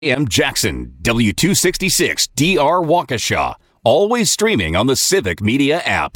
AM Jackson, W266 DR Waukesha. Always streaming on the Civic Media app.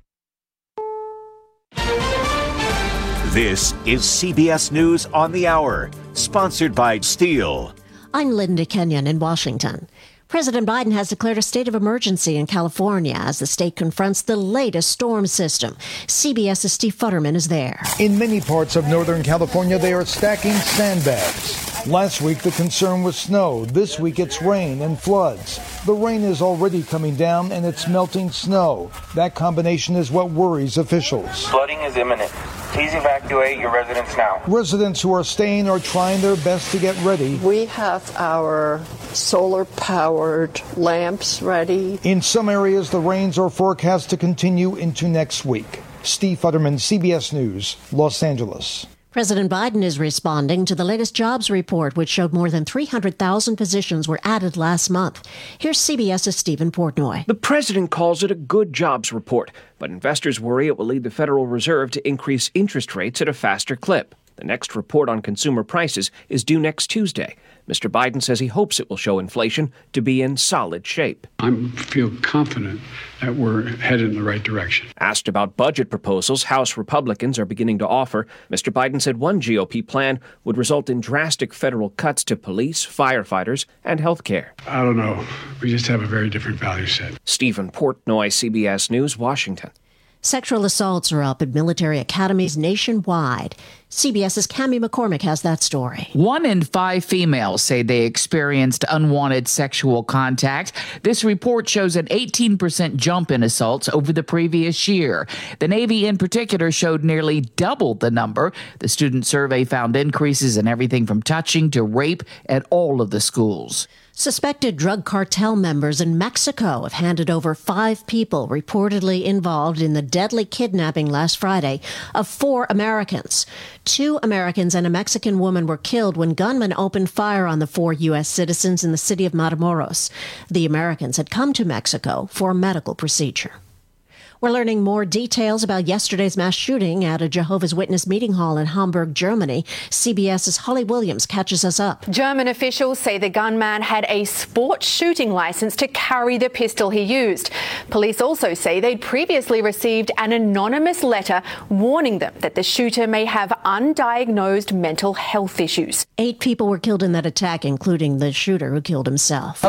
This is CBS News on the Hour, sponsored by Steel. I'm Linda Kenyon in Washington. President Biden has declared a state of emergency in California as the state confronts the latest storm system. CBS's Steve Futterman is there. In many parts of Northern California, they are stacking sandbags. Last week, the concern was snow. This week, it's rain and floods. The rain is already coming down, and it's melting snow. That combination is what worries officials. Flooding is imminent. Please evacuate your residents now. Residents who are staying are trying their best to get ready. We have our solar-powered lamps ready. In some areas, the rains are forecast to continue into next week. Steve Futterman, CBS News, Los Angeles. President Biden is responding to the latest jobs report, which showed more than 300,000 positions were added last month. Here's CBS's Stephen Portnoy. The president calls it a good jobs report, but investors worry it will lead the Federal Reserve to increase interest rates at a faster clip. The next report on consumer prices is due next Tuesday. Mr. Biden says he hopes it will show inflation to be in solid shape. I feel confident that we're headed in the right direction. Asked about budget proposals House Republicans are beginning to offer, Mr. Biden said one GOP plan would result in drastic federal cuts to police, firefighters, and health care. I don't know. We just have a very different value set. Stephen Portnoy, CBS News, Washington. Sexual assaults are up at military academies nationwide. CBS's Cammie McCormick has that story. 1 in 5 females say they experienced unwanted sexual contact. This report shows an 18% jump in assaults over the previous year. The Navy in particular showed nearly double the number. The student survey found increases in everything from touching to rape at all of the schools. Suspected drug cartel members in Mexico have handed over 5 people reportedly involved in the deadly kidnapping last Friday of 4 Americans. 2 Americans and a Mexican woman were killed when gunmen opened fire on the 4 U.S. citizens in the city of Matamoros. The Americans had come to Mexico for a medical procedure. We're learning more details about yesterday's mass shooting at a Jehovah's Witness meeting hall in Hamburg, Germany. CBS's Holly Williams catches us up. German officials say the gunman had a sports shooting license to carry the pistol he used. Police also say they'd previously received an anonymous letter warning them that the shooter may have undiagnosed mental health issues. 8 people were killed in that attack, including the shooter who killed himself.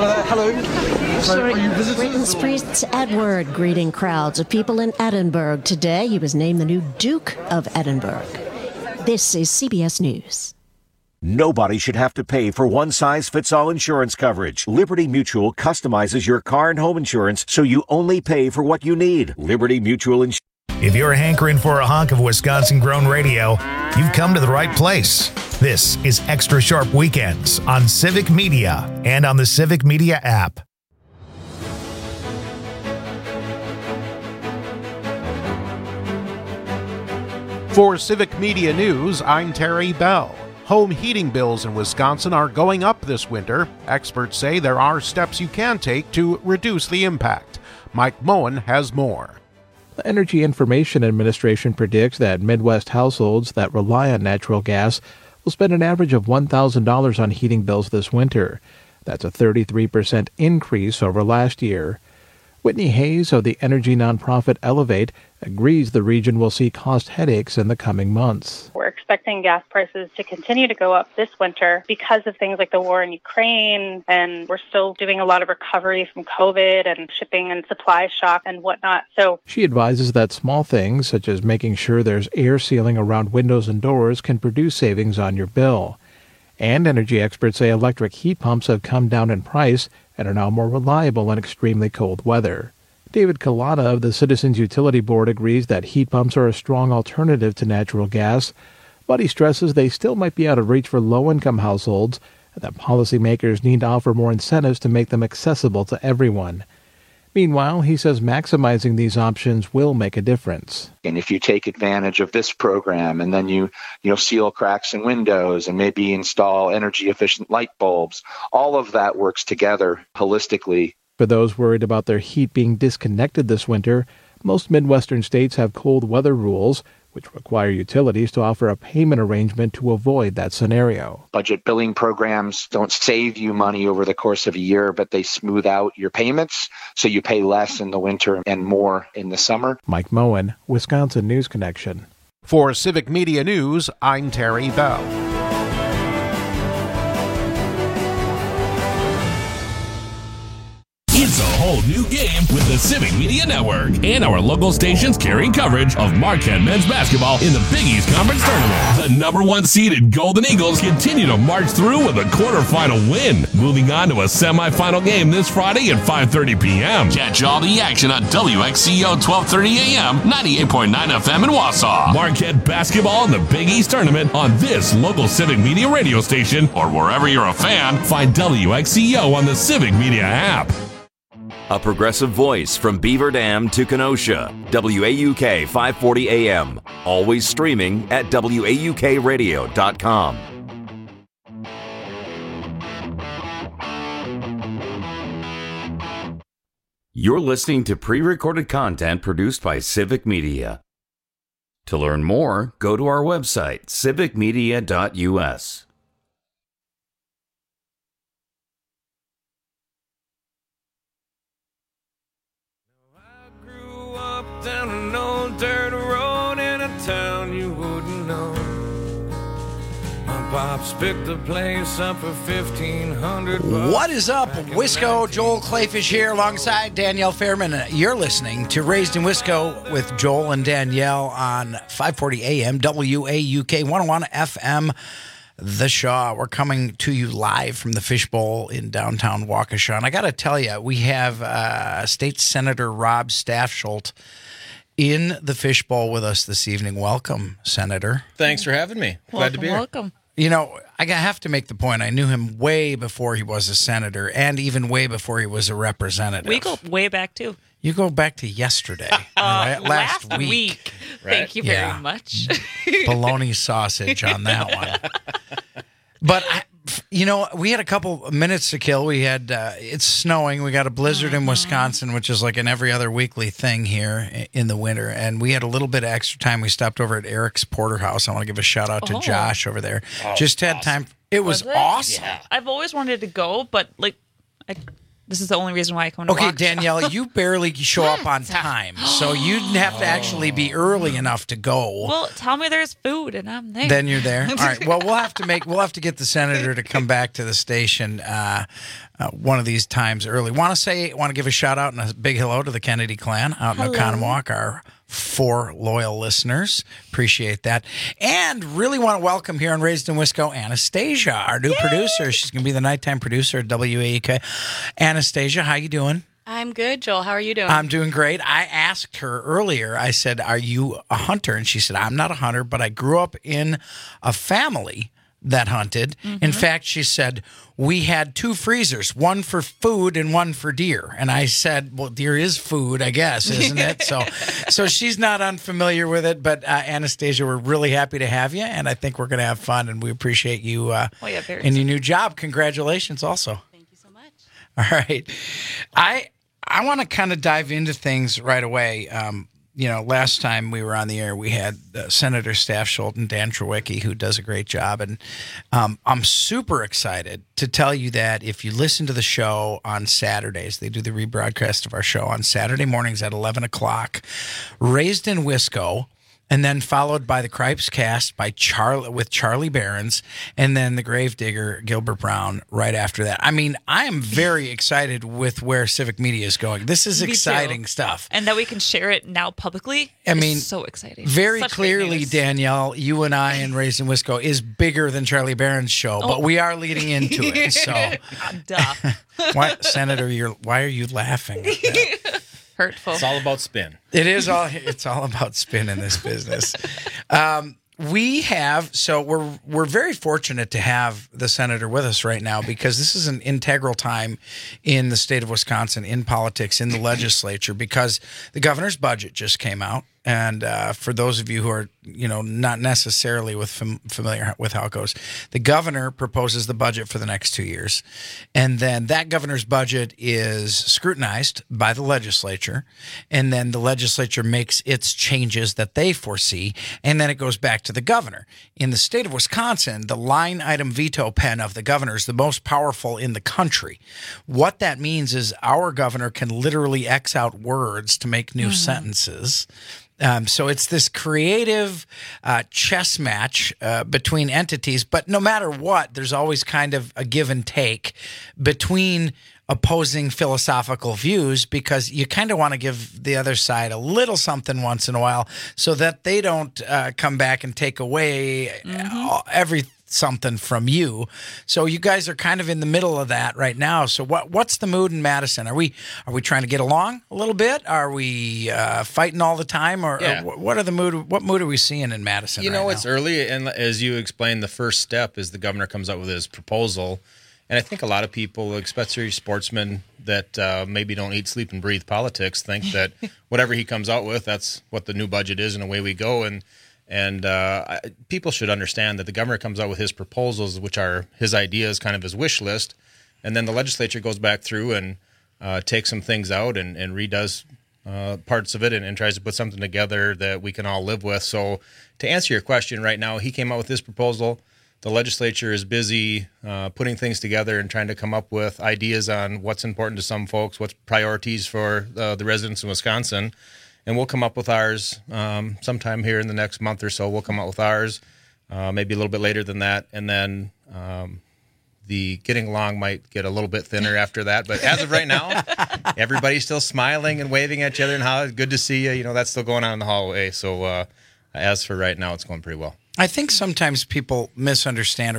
Hello. Sorry, are you visitors? Britain's Prince Edward greeting crowds of people in Edinburgh today. He was named the new Duke of Edinburgh. This is CBS News. Nobody should have to pay for one-size-fits-all insurance coverage. Liberty Mutual customizes your car and home insurance so you only pay for what you need. Liberty Mutual Insurance. If you're hankering for a hunk of Wisconsin-grown radio, you've come to the right place. This is Extra Sharp Weekends on Civic Media and on the Civic Media app. For Civic Media News, I'm Terry Bell. Home heating bills in Wisconsin are going up this winter. Experts say there are steps you can take to reduce the impact. Mike Moen has more. The Energy Information Administration predicts that Midwest households that rely on natural gas will spend an average of $1,000 on heating bills this winter. That's a 33% increase over last year. Whitney Hayes of the energy nonprofit Elevate agrees the region will see cost headaches in the coming months. We're expecting gas prices to continue to go up this winter because of things like the war in Ukraine, and we're still doing a lot of recovery from COVID and shipping and supply shock and whatnot. So she advises that small things, such as making sure there's air sealing around windows and doors, can produce savings on your bill. And energy experts say electric heat pumps have come down in price and are now more reliable in extremely cold weather. David Kalata of the Citizens Utility Board agrees that heat pumps are a strong alternative to natural gas, but he stresses they still might be out of reach for low-income households and that policymakers need to offer more incentives to make them accessible to everyone. Meanwhile, he says maximizing these options will make a difference. And if you take advantage of this program and then you seal cracks in windows and maybe install energy efficient light bulbs, all of that works together holistically. For those worried about their heat being disconnected this winter, most Midwestern states have cold weather rules, which require utilities to offer a payment arrangement to avoid that scenario. Budget billing programs don't save you money over the course of a year, but they smooth out your payments, so you pay less in the winter and more in the summer. Mike Moen, Wisconsin News Connection. For Civic Media News, I'm Terry Bell. It's a whole new game with the Civic Media Network and our local stations carrying coverage of Marquette men's basketball in the Big East Conference Tournament. The number 1 seeded Golden Eagles continue to march through with a quarterfinal win, moving on to a semifinal game this Friday at 5:30 p.m. Catch all the action on WXCO 1230 AM, 98.9 FM in Wausau. Marquette basketball in the Big East Tournament on this local Civic Media radio station, or wherever you're a fan, find WXCO on the Civic Media app. A progressive voice from Beaver Dam to Kenosha. WAUK 540 AM. Always streaming at WAUKradio.com. You're listening to pre-recorded content produced by Civic Media. To learn more, go to our website, civicmedia.us. Down an old dirt road in a town you wouldn't know. My pops picked the place up for $1,500. What is up, Wisco? Joel Clayfish here alongside Danielle Fairman. You're listening to Raised in Wisco with Joel and Danielle on 540 AM, WAUK 101 FM. The Shaw. We're coming to you live from the Fishbowl in downtown Waukesha. And I got to tell you, we have State Senator Rob Staffsholt in the Fishbowl with us this evening. Welcome, Senator. Thanks for having me. Glad to be here. Welcome. You know, I have to make the point. I knew him way before he was a senator and even way before he was a representative. We go way back, too. You go back to yesterday, right? Last week. Right? Thank you very much. Bologna sausage on that one. But, we had a couple of minutes to kill. We had, it's snowing. We got a blizzard in Wisconsin, which is like an every other weekly thing here in the winter. And we had a little bit of extra time. We stopped over at Eric's Porterhouse. I want to give a shout out to Josh over there. Just had time. It was awesome. Yeah. I've always wanted to go, but this is the only reason why I come to Okay, Danielle, you barely show up on time, so you'd have to actually be early enough to go. Well, tell me there's food, and I'm there. Then you're there. All right. Well, we'll have to get the senator to come back to the station one of these times early. Want to give a shout out and a big hello to the Kennedy clan out in Oconomowoc, our 4 loyal listeners. Appreciate that. And really want to welcome here on Raised in Wisco, Anastasia, our new producer. She's going to be the nighttime producer at WAUK. Anastasia, how you doing? I'm good, Joel. How are you doing? I'm doing great. I asked her earlier, I said, are you a hunter? And she said, I'm not a hunter, but I grew up in a family that hunted. Mm-hmm. In fact, she said, we had 2 freezers, one for food and one for deer. And I said, well, deer is food, I guess, isn't it? So she's not unfamiliar with it. But Anastasia, we're really happy to have you. And I think we're going to have fun. And we appreciate you in your new job. Congratulations also. Thank you so much. All right. I want to kind of dive into things right away. Last time we were on the air, we had Senator Staffsholt and Dan Trewicki, who does a great job. And I'm super excited to tell you that if you listen to the show on Saturdays, they do the rebroadcast of our show on Saturday mornings at 11 o'clock, Raised in Wisco, and then followed by the Cripes Cast with Charlie Behrens, and then the Gravedigger, Gilbert Brown, right after that. I mean, I am very excited with where Civic Media is going. This is exciting stuff. And that we can share it now publicly is so exciting. Very clearly, Danielle, you and I in Raised in Wisco is bigger than Charlie Behrens' show, but we are leading into it. So, duh. Senator, why are you laughing at that? Hurtful. It's all about spin. It's all about spin in this business. We're very fortunate to have the senator with us right now because this is an integral time in the state of Wisconsin, in politics, in the legislature, because the governor's budget just came out. And for those of you who are, not necessarily familiar with how it goes, the governor proposes the budget for the next 2 years. And then that governor's budget is scrutinized by the legislature. And then the legislature makes its changes that they foresee. And then it goes back to the governor. In the state of Wisconsin, the line item veto pen of the governor is the most powerful in the country. What that means is our governor can literally X out words to make new sentences. So it's this creative chess match between entities, but no matter what, there's always kind of a give and take between opposing philosophical views, because you kind of want to give the other side a little something once in a while so that they don't come back and take away every something from you. So you guys are kind of in the middle of that right now. So what's the mood in Madison? Are we trying to get along a little bit? Are we fighting all the time, or what are the mood? What mood are we seeing in Madison? It's early, and as you explained, the first step is the governor comes up with his proposal, and I think a lot of people, especially sportsmen that maybe don't eat, sleep, and breathe politics, think that whatever he comes out with, that's what the new budget is, and away we go. And people should understand that the governor comes out with his proposals, which are his ideas, kind of his wish list, and then the legislature goes back through and takes some things out and redoes parts of it and tries to put something together that we can all live with. So to answer your question right now, he came out with his proposal. The legislature is busy putting things together and trying to come up with ideas on what's important to some folks, what's priorities for the residents in Wisconsin. And we'll come up with ours sometime here in the next month or so. We'll come up with ours, maybe a little bit later than that. And then the getting along might get a little bit thinner after that. But as of right now, everybody's still smiling and waving at each other and how good to see you. That's still going on in the hallway. So as for right now, it's going pretty well. I think sometimes people misunderstand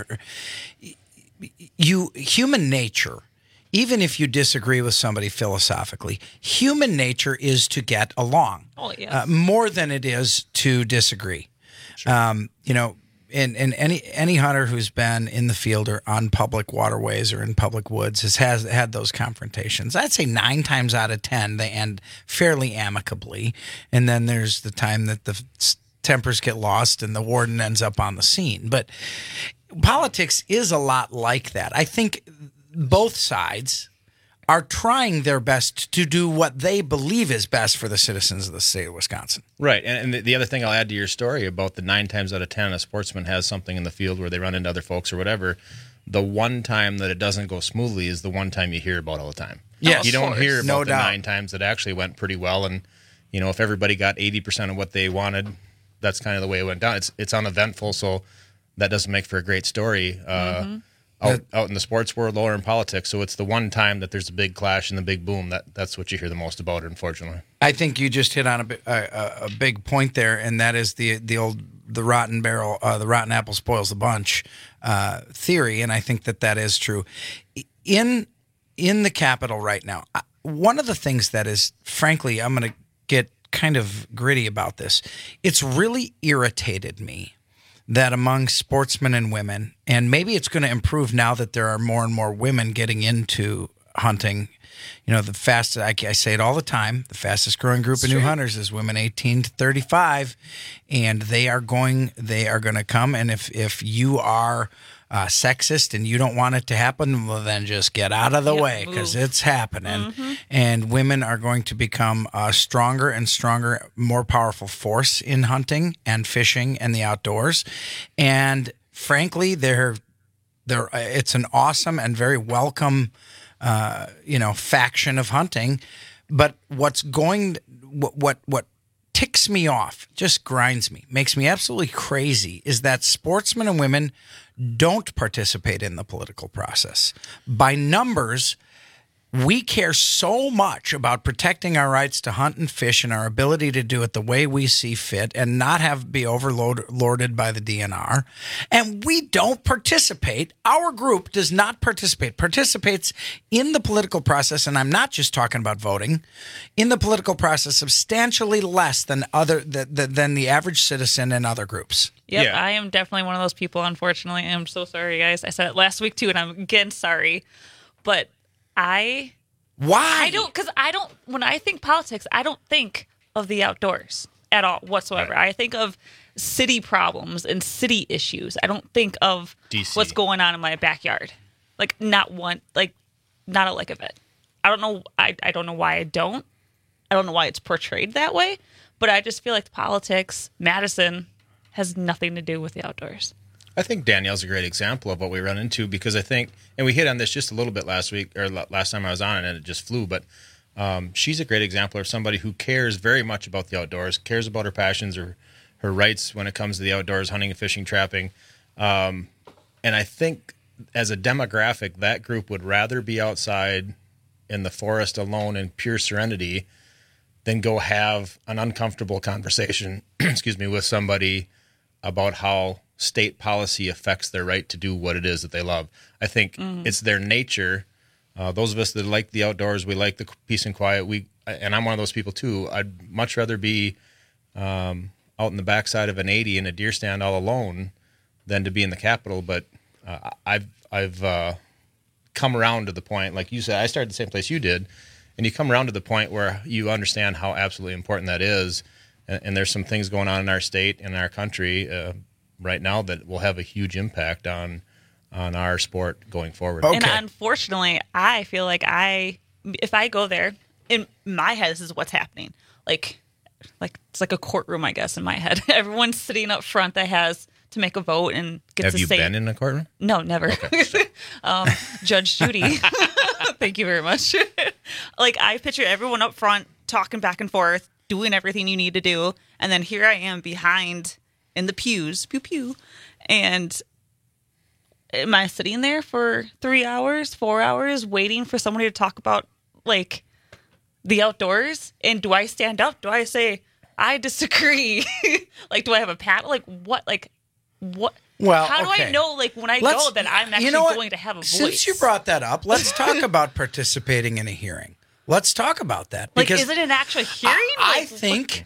human nature. Even if you disagree with somebody philosophically, human nature is to get along more than it is to disagree. Sure. And any hunter who's been in the field or on public waterways or in public woods has had those confrontations. I'd say 9 times out of 10 they end fairly amicably, and then there's the time that the tempers get lost and the warden ends up on the scene. But politics is a lot like that. I think both sides are trying their best to do what they believe is best for the citizens of the state of Wisconsin. Right. And the other thing I'll add to your story about the 9 times out of 10 a sportsman has something in the field where they run into other folks or whatever, the one time that it doesn't go smoothly is the one time you hear about all the time. Yes, you don't hear about the 9 times that actually went pretty well. And, if everybody got 80% of what they wanted, that's kind of the way it went down. It's uneventful, so that doesn't make for a great story. Out in the sports world or in politics. So it's the one time that there's a big clash and the big boom. That's what you hear the most about, unfortunately. I think you just hit on a big point there, and that is the rotten barrel, the rotten apple spoils the bunch theory, and I think that is true. In the Capitol right now, one of the things that is, frankly, I'm going to get kind of gritty about this. It's really irritated me that among sportsmen and women, and maybe it's going to improve now that there are more and more women getting into hunting. The fastest, I say it all the time, the fastest growing group of new hunters is women 18 to 35, and they are going to come. And if you are sexist and you don't want it to happen, well, then just get out of the way, because it's happening. And women are going to become a stronger and stronger, more powerful force in hunting and fishing and the outdoors. And frankly, it's an awesome and very welcome faction of hunting. But what ticks me off, just grinds me, makes me absolutely crazy, is that sportsmen and women don't participate in the political process. By numbers, we care so much about protecting our rights to hunt and fish and our ability to do it the way we see fit and not be overlorded by the DNR. And we don't participate. Our group does not participate. Participates in the political process, and I'm not just talking about voting, in the political process substantially less than than the average citizen and other groups. Yep, yeah. I am definitely one of those people, unfortunately. I'm so sorry, guys. I said it last week, too, and I'm again sorry. But why? When I think politics, I don't think of the outdoors. at all whatsoever. Right. I think of city problems and city issues. I don't think of DC. What's going on in my backyard. Like not a lick of it. I don't know. I don't know why I don't. I don't know why it's portrayed that way. But I just feel like the politics, Madison, has nothing to do with the outdoors. I think Danielle's a great example of what we run into because I think, and we hit on this just a little bit last week or last time I was on it and it just flew, but she's a great example of somebody who cares very much about the outdoors, cares about her passions or her rights when it comes to the outdoors, hunting and fishing, trapping. And I think as a demographic, that group would rather be outside in the forest alone in pure serenity than go have an uncomfortable conversation, with somebody about how state policy affects their right to do what it is that they love. I think it's their nature. Those of us that like the outdoors, we like the peace and quiet. And I'm one of those people too. I'd much rather be out in the backside of an 80 in a deer stand all alone than to be in the Capitol. But I've come around to the point, like you said, I started the same place you did, and you come around to the point where you understand how absolutely important that is. And there's some things going on in our state and our country right now that will have a huge impact on our sport going forward. Okay. And unfortunately, I feel like if I go there, in my head, this is what's happening. Like it's like a courtroom, I guess, in my head. Everyone's sitting up front that has to make a vote and gets to say. Have you been in a courtroom? No, never. Okay. Judge Judy. Thank you very much. Like I picture everyone up front talking back and forth, doing everything you need to do, and then here I am behind in the pews, pew pew, and am I sitting there for 3 hours, 4 hours, waiting for somebody to talk about like the outdoors? And do I stand up? Do I say I disagree? Like, do I have a paddle? Like what? Like what? Well, how do I know, like, when I go that I'm actually going to have a voice? Since you brought that up, let's talk about participating in a hearing. Let's talk about that. Because is it an actual hearing? I think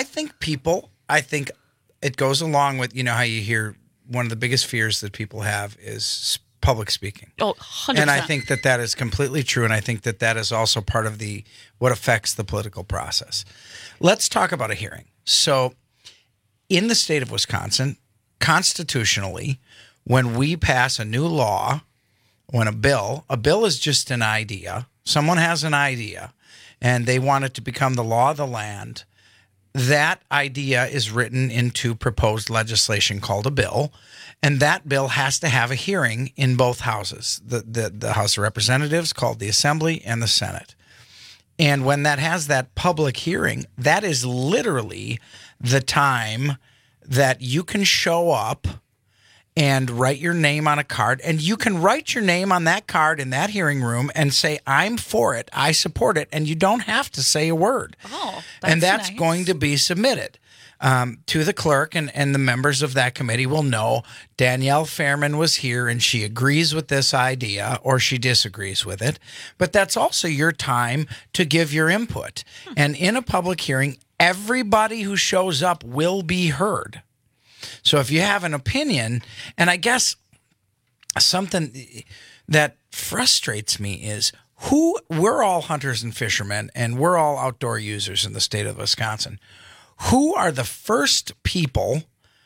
it goes along with, how you hear one of the biggest fears that people have is public speaking. Oh, 100%. And I think that is completely true. And I think that is also part of what affects the political process. Let's talk about a hearing. So in the state of Wisconsin, constitutionally, when we pass a new law, when a bill is just an idea. Someone has an idea and they want it to become the law of the land. That idea is written into proposed legislation called a bill, and that bill has to have a hearing in both houses, the House of Representatives, called the Assembly, and the Senate. And when that has that public hearing, that is literally the time that you can show up and write your name on a card, and you can write your name on that card in that hearing room and say, I'm for it, I support it, and you don't have to say a word. Oh, that's nice. Going to be submitted to the clerk, and the members of that committee will know Danielle Fairman was here and she agrees with this idea or she disagrees with it. But that's also your time to give your input. And in a public hearing, everybody who shows up will be heard. So if you have an opinion, and I guess something that frustrates me is we're all hunters and fishermen, and we're all outdoor users in the state of Wisconsin. Who are the first people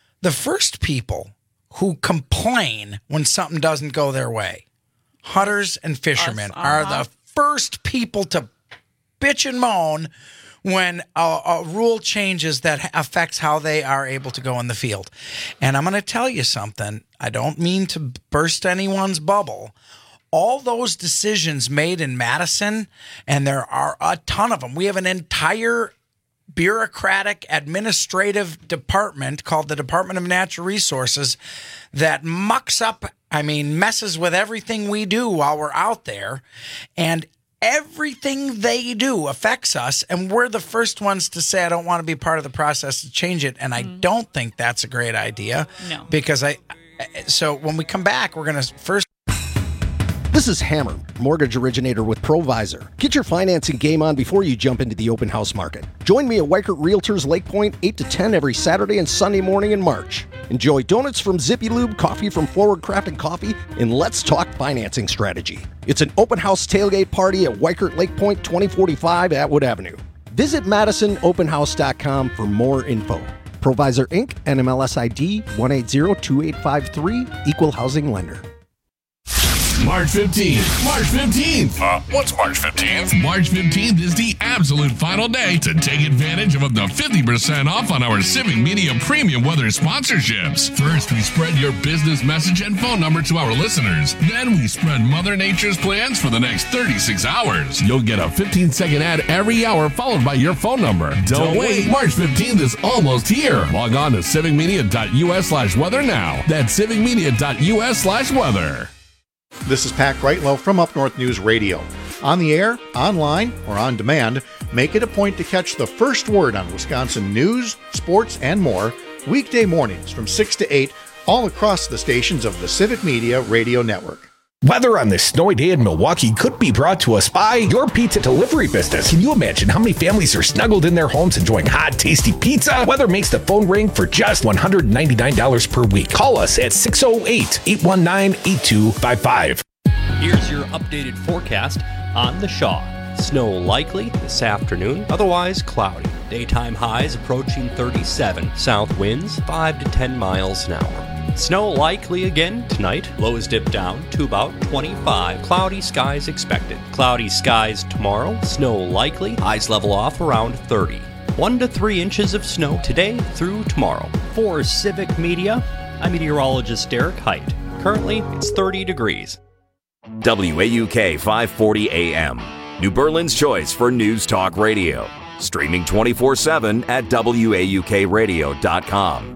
who complain when something doesn't go their way? Hunters and fishermen are the first people to bitch and moan when a rule changes that affects how they are able to go in the field. And I'm going to tell you something. I don't mean to burst anyone's bubble. All those decisions made in Madison, and there are a ton of them. We have an entire bureaucratic administrative department called the Department of Natural Resources that messes with everything we do while we're out there. And everything they do affects us, and we're the first ones to say, I don't want to be part of the process to change it. And I don't think that's a great idea. No. Because so when we come back, we're going to first. This is Hammer, mortgage originator with Provisor. Get your financing game on before you jump into the open house market. Join me at Weichert Realtors Lake Point 8 to 10 every Saturday and Sunday morning in March. Enjoy donuts from Zippy Lube, coffee from Forward Crafted Coffee, and let's talk financing strategy. It's an open house tailgate party at Weichert Lake Point 2045 Atwood Avenue. Visit MadisonOpenHouse.com for more info. Provisor Inc., NMLS ID 1802853, Equal Housing Lender. March 15th. March 15th. What's March 15th? March 15th is the absolute final day to take advantage of up to 50% off on our Civic Media Premium Weather sponsorships. First, we spread your business message and phone number to our listeners. Then we spread Mother Nature's plans for the next 36 hours. You'll get a 15-second ad every hour followed by your phone number. Don't wait. March 15th is almost here. Log on to civicmedia.us/weather now. That's civicmedia.us/weather. This is Pat Greitlow from Up North News Radio. On the air, online, or on demand, make it a point to catch the first word on Wisconsin news, sports, and more weekday mornings from 6 to 8 all across the stations of the Civic Media Radio Network. Weather on this snowy day in Milwaukee could be brought to us by your pizza delivery business. Can you imagine how many families are snuggled in their homes enjoying hot, tasty pizza? Weather makes the phone ring for just $199 per week. Call us at 608-819-8255. Here's your updated forecast on the Shaw. Snow likely this afternoon, otherwise cloudy. Daytime highs approaching 37. South winds 5 to 10 miles an hour. Snow likely again tonight. Lows dip down to about 25. Cloudy skies expected. Cloudy skies tomorrow. Snow likely. Highs level off around 30. 1 to 3 inches of snow today through tomorrow. For Civic Media, I'm meteorologist Derek Height. Currently, it's 30 degrees. WAUK 540 AM, New Berlin's choice for news talk radio. Streaming 24/7 at WAUKradio.com.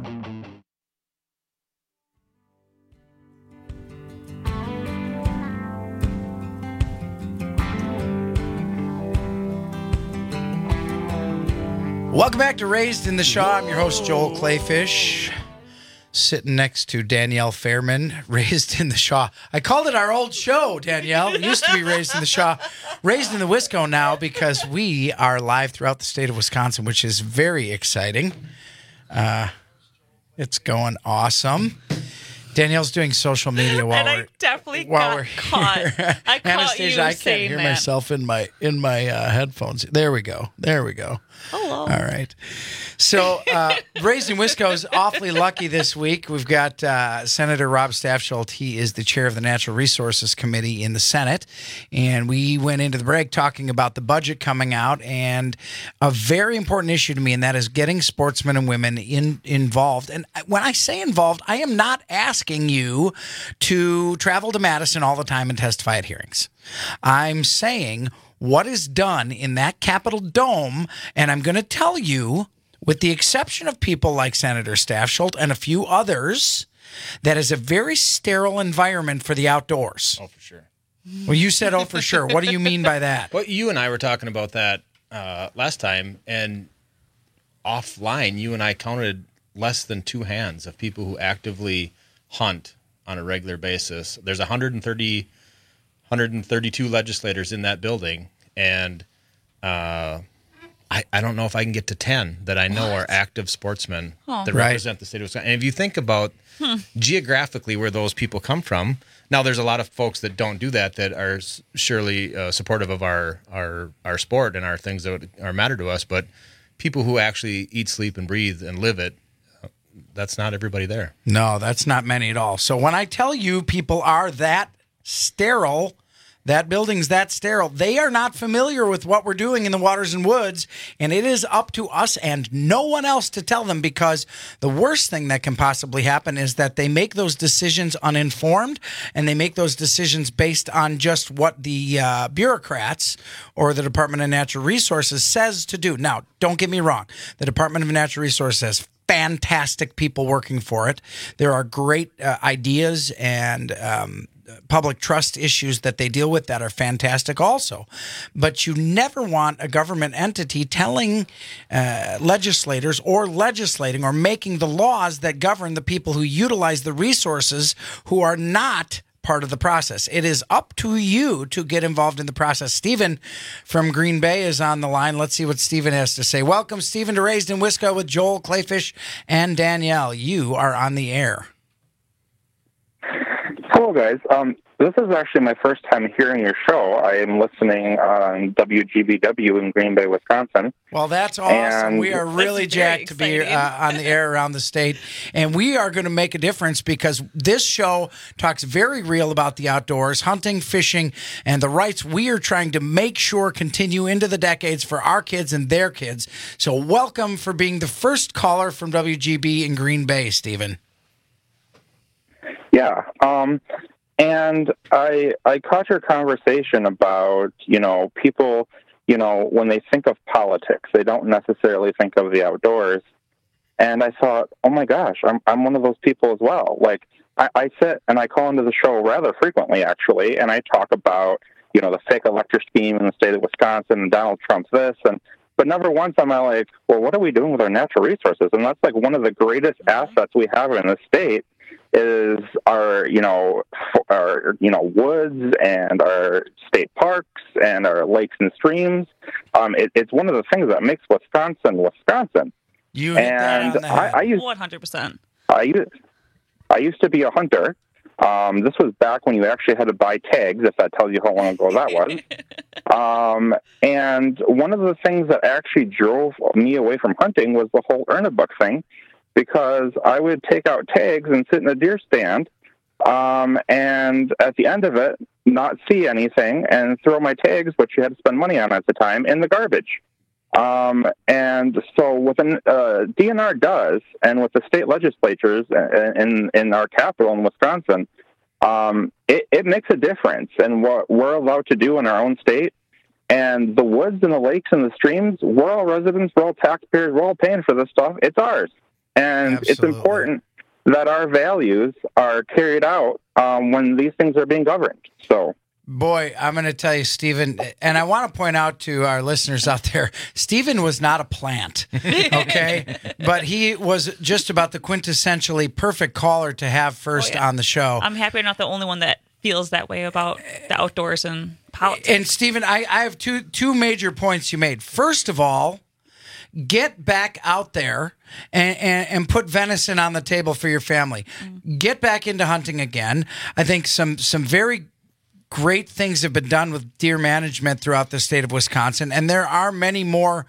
Welcome back to Raised in the Shaw. I'm your host, Joel Clayfish. Sitting next to Danielle Fairman, Raised in the Shaw. I called it our old show, Danielle. It used to be Raised in the Shaw. Raised in the Wisco now because we are live throughout the state of Wisconsin, which is very exciting. It's going awesome. Danielle's doing social media while and I definitely got caught. I caught Anastasia, you I can't saying hear that. myself in my headphones. There we go. Hello. All right. So, Raised in Wisco is awfully lucky this week. We've got Senator Rob Staffschulte. He is the chair of the Natural Resources Committee in the Senate. And we went into the break talking about the budget coming out and a very important issue to me, and that is getting sportsmen and women involved. And when I say involved, I am not asking you to travel to Madison all the time and testify at hearings. I'm saying what is done in that Capitol Dome, and I'm going to tell you, with the exception of people like Senator Staffschulte and a few others, that is a very sterile environment for the outdoors. Oh, for sure. Well, you said, oh, for sure. What do you mean by that? Well, you and I were talking about that last time, and offline, you and I counted less than 2 hands of people who actively hunt on a regular basis. There's 132 legislators in that building, and I don't know if I can get to 10 that I know are active sportsmen that represent the state of Wisconsin. And if you think about geographically where those people come from, now there's a lot of folks that don't do that are surely supportive of our sport and our things that are matter to us, but people who actually eat, sleep, and breathe and live it, that's not everybody there. No, that's not many at all. So when I tell you people are that sterile, that building's that sterile, they are not familiar with what we're doing in the waters and woods, and it is up to us and no one else to tell them, because the worst thing that can possibly happen is that they make those decisions uninformed, and they make those decisions based on just what the bureaucrats or the Department of Natural Resources says to do. Now, don't get me wrong. The Department of Natural Resources has fantastic people working for it. There are great ideas and public trust issues that they deal with that are fantastic also. But you never want a government entity telling legislators or legislating or making the laws that govern the people who utilize the resources who are not part of the process. It is up to you to get involved in the process. Stephen from Green Bay is on the line. Let's see what Stephen has to say. Welcome, Stephen, to Raised in Wisco with Joel Clayfish and Danielle. You are on the air. Hello, guys. This is actually my first time hearing your show. I am listening on WGBW in Green Bay, Wisconsin. Well, that's awesome. We are really jacked to be on the air around the state, and we are going to make a difference because this show talks very real about the outdoors, hunting, fishing, and the rights we are trying to make sure continue into the decades for our kids and their kids. So welcome for being the first caller from WGB in Green Bay, Stephen. Yeah. And I caught your conversation about, people, when they think of politics, they don't necessarily think of the outdoors. And I thought, oh my gosh, I'm one of those people as well. Like I sit and I call into the show rather frequently, actually, and I talk about, the fake elector scheme in the state of Wisconsin and Donald Trump's this. But never once am I like, well, what are we doing with our natural resources? And that's like one of the greatest assets we have in the state is our woods and our state parks and our lakes and streams. It's one of the things that makes Wisconsin. You hit that on the head. 100%. I used to be a hunter. This was back when you actually had to buy tags, if that tells you how long ago that was. And one of the things that actually drove me away from hunting was the whole earn-a-buck thing, because I would take out tags and sit in a deer stand, and at the end of it, not see anything, and throw my tags, which you had to spend money on at the time, in the garbage. And so what the DNR does, and what the state legislatures in our capital in Wisconsin, it makes a difference in what we're allowed to do in our own state. And the woods and the lakes and the streams, we're all residents, we're all taxpayers, we're all paying for this stuff. It's ours. And Absolutely. It's important that our values are carried out when these things are being governed. So, boy, I'm going to tell you, Stephen, and I want to point out to our listeners out there, Stephen was not a plant, okay? But he was just about the quintessentially perfect caller to have first on the show. I'm happy I'm not the only one that feels that way about the outdoors and politics. And Stephen, I have two major points you made. First of all, get back out there and put venison on the table for your family. Get back into hunting again. I think some very great things have been done with deer management throughout the state of Wisconsin, and there are many more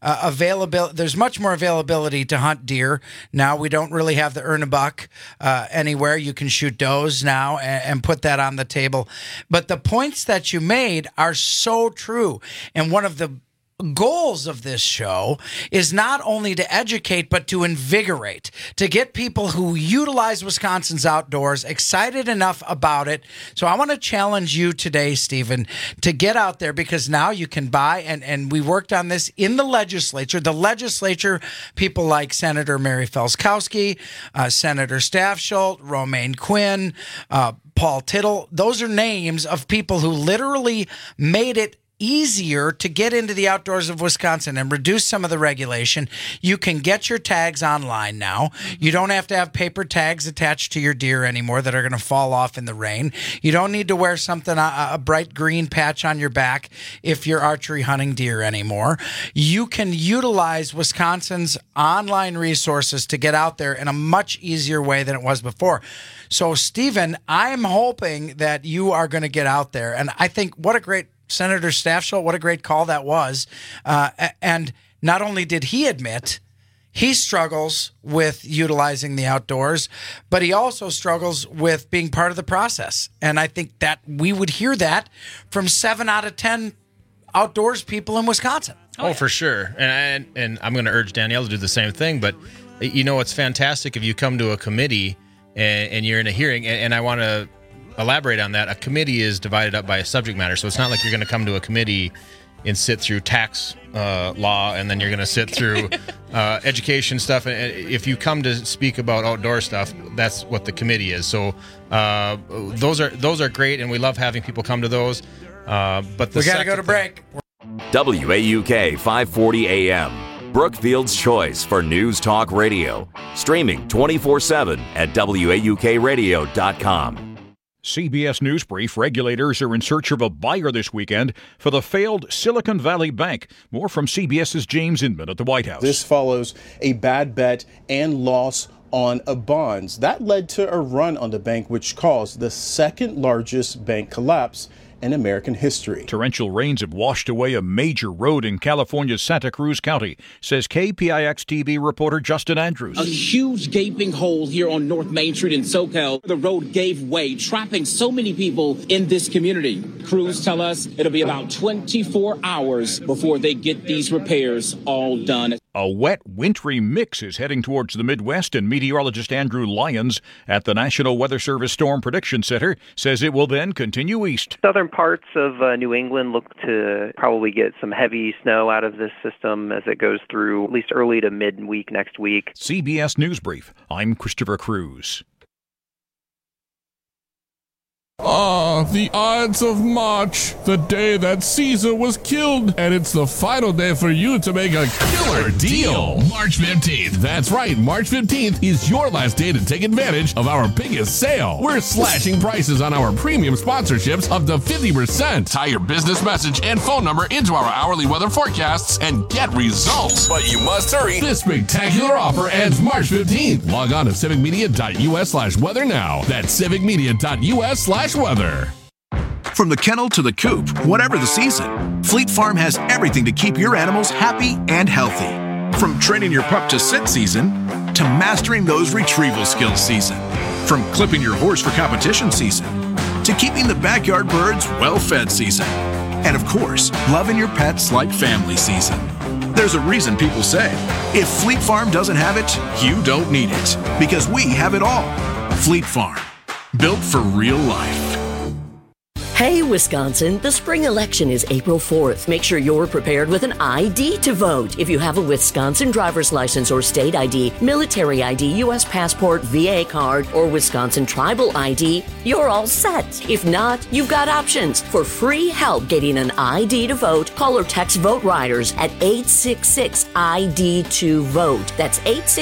there's much more availability to hunt deer now. We don't really have the earn-a-buck anywhere. You can shoot does now and put that on the table. But the points that you made are so true, and one of the goals of this show is not only to educate, but to invigorate, to get people who utilize Wisconsin's outdoors excited enough about it. So I want to challenge you today, Stephen, to get out there, because now you can buy, and we worked on this in the legislature. The legislature, people like Senator Mary Felskowski, Senator Staff Schultz, Romaine Quinn, Paul Tittle. Those are names of people who literally made it easier to get into the outdoors of Wisconsin and reduce some of the regulation. You can get your tags online now. You don't have to have paper tags attached to your deer anymore that are going to fall off in the rain. You don't need to wear something, a bright green patch on your back if you're archery hunting deer anymore. You can utilize Wisconsin's online resources to get out there in a much easier way than it was before. So, Stephen, I'm hoping that you are going to get out there. And I think what a great Senator Staff Schultz, what a great call that was. And not only did he admit he struggles with utilizing the outdoors, but he also struggles with being part of the process. And I think that we would hear that from 7 out of 10 outdoors people in Wisconsin. Oh, for sure. And I'm going to urge Danielle to do the same thing. But, it's fantastic if you come to a committee and you're in a hearing, and I want to elaborate on that. A committee is divided up by a subject matter, so it's not like you're going to come to a committee and sit through tax law, and then you're going to sit through education stuff. And if you come to speak about outdoor stuff, that's what the committee is. So those are great, and we love having people come to those. But we got to go to break. WAUK 540 AM, Brookfield's choice for news talk radio. Streaming 24/7 at WAUKradio.com. CBS News Brief: regulators are in search of a buyer this weekend for the failed Silicon Valley Bank. More from CBS's James Inman at the White House. This follows a bad bet and loss on bonds. That led to a run on the bank, which caused the second largest bank collapse in American history. Torrential rains have washed away a major road in California's Santa Cruz County, says KPIX-TV reporter Justin Andrews. A huge gaping hole here on North Main Street in SoCal. The road gave way, trapping so many people in this community. Crews tell us it'll be about 24 hours before they get these repairs all done. A wet, wintry mix is heading towards the Midwest, and meteorologist Andrew Lyons at the National Weather Service Storm Prediction Center says it will then continue east. Southern parts of New England look to probably get some heavy snow out of this system as it goes through at least early to mid-week next week. CBS News Brief. I'm Christopher Cruz. Ah, the Ides of March, the day that Caesar was killed, and it's the final day for you to make a killer deal. March 15th. That's right, March 15th is your last day to take advantage of our biggest sale. We're slashing prices on our premium sponsorships up to 50%. Tie your business message and phone number into our hourly weather forecasts and get results. But you must hurry. This spectacular offer ends March 15th. Log on to civicmedia.us/weather now. That's civicmedia.us/weather. From the kennel to the coop, whatever the season, Fleet Farm has everything to keep your animals happy and healthy. From training your pup to sit season, to mastering those retrieval skills season. From clipping your horse for competition season, to keeping the backyard birds well-fed season. And of course, loving your pets like family season. There's a reason people say, if Fleet Farm doesn't have it, you don't need it. Because we have it all. Fleet Farm. Built for real life. Hey, Wisconsin, the spring election is April 4th. Make sure you're prepared with an ID to vote. If you have a Wisconsin driver's license or state ID, military ID, U.S. passport, VA card, or Wisconsin tribal ID, you're all set. If not, you've got options. For free help getting an ID to vote, call or text Vote Riders at 866-ID2-VOTE. That's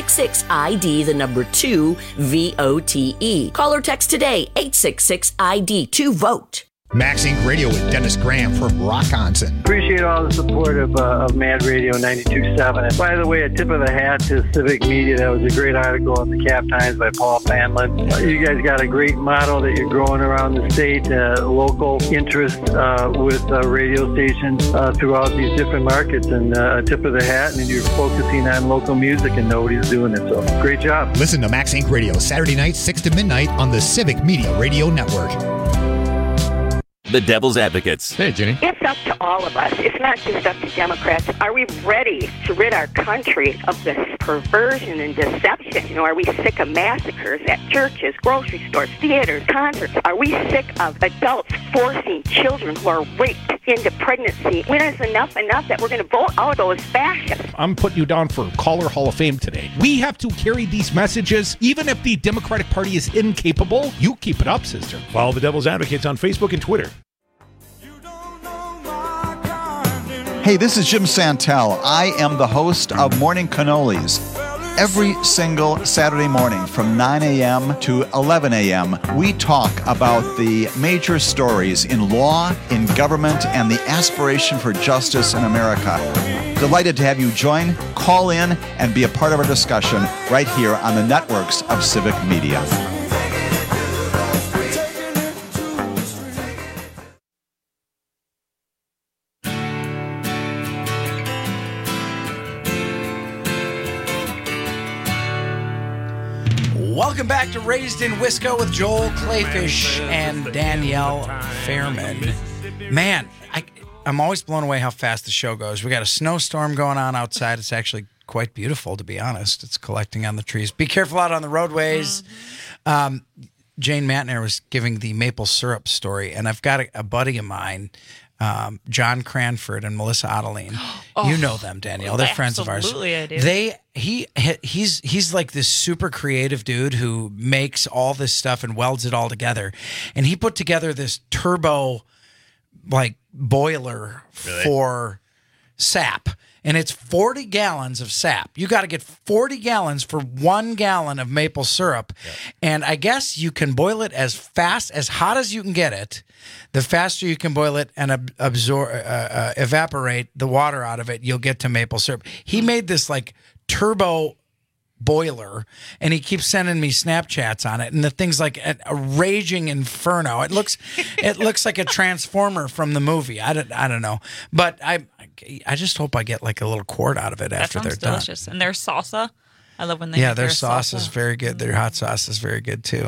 866-ID2-VOTE. Call or text today, 866-ID2-VOTE. Max Inc. Radio with Dennis Graham from Rockonson. Appreciate all the support of Mad Radio 92.7. And by the way, a tip of the hat to Civic Media. That was a great article in the Cap Times by Paul Fanlin. You guys got a great model that you're growing around the state, local interest with radio stations throughout these different markets. And a tip of the hat, and you're focusing on local music, and nobody's doing it. So great job. Listen to Max Inc. Radio Saturday nights 6 to midnight on the Civic Media Radio Network. The Devil's Advocates. Hey, Jenny. It's up to all of us. It's not just up to Democrats. Are we ready to rid our country of this perversion and deception? You know, are we sick of massacres at churches, grocery stores, theaters, concerts? Are we sick of adults forcing children who are raped into pregnancy? When is enough that we're going to vote out those fascists? I'm putting you down for Caller Hall of Fame today. We have to carry these messages, even if the Democratic Party is incapable. You keep it up, sister. Follow the Devil's Advocates on Facebook and Twitter. Hey, this is Jim Santel. I am the host of Morning Cannolis. Every single Saturday morning from 9 a.m. to 11 a.m., we talk about the major stories in law, in government, and the aspiration for justice in America. Delighted to have you join, call in, and be a part of our discussion right here on the networks of Civic Media. Welcome back to Raised in Wisco with Joel Clayfish and Danielle Fairman. Man, I'm always blown away how fast the show goes. We got a snowstorm going on outside. It's actually quite beautiful, to be honest. It's collecting on the trees. Be careful out on the roadways. Jane Matner was giving the maple syrup story, and I've got a buddy of mine, John Cranford and Melissa Adeline. Oh, you know them, Danielle. They're friends of ours. Absolutely, I do. He's like this super creative dude who makes all this stuff and welds it all together. And he put together this turbo like boiler for sap. And it's 40 gallons of sap. You got to get 40 gallons for 1 gallon of maple syrup. Yep. And I guess you can boil it as hot as you can get it. The faster you can boil it and evaporate the water out of it, you'll get to maple syrup. He made this like turbo boiler, and he keeps sending me Snapchats on it, and the thing's like a raging inferno. It looks like a transformer from the movie. I don't know, but I just hope I get like a little quart out of it after they're done. Delicious. And their salsa, I love when they make their their sauce is very good. Their hot sauce is very good too.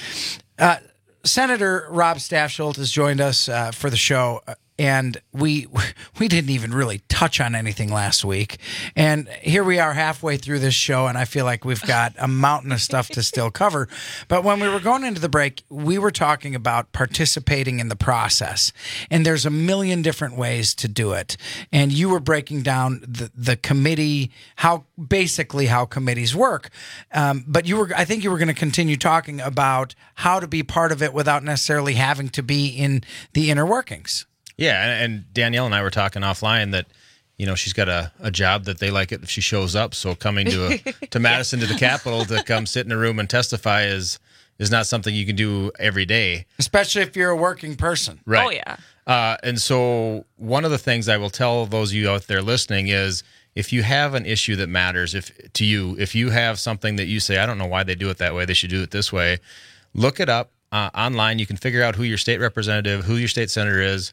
Senator Rob Staffschulte has joined us for the show. And we didn't even really touch on anything last week. And here we are halfway through this show, and I feel like we've got a mountain of stuff to still cover. But when we were going into the break, we were talking about participating in the process. And there's a million different ways to do it. And you were breaking down the committee, how committees work. But I think you were going to continue talking about how to be part of it without necessarily having to be in the inner workings. Yeah, and Danielle and I were talking offline that, she's got a job that they like it if she shows up. So coming to Madison to the Capitol to come sit in a room and testify is not something you can do every day, especially if you're a working person. Right. Oh yeah. And so one of the things I will tell those of you out there listening is, if you have an issue that matters if you have something that you say, I don't know why they do it that way, they should do it this way, look it up online. You can figure out who your state representative, who your state senator is.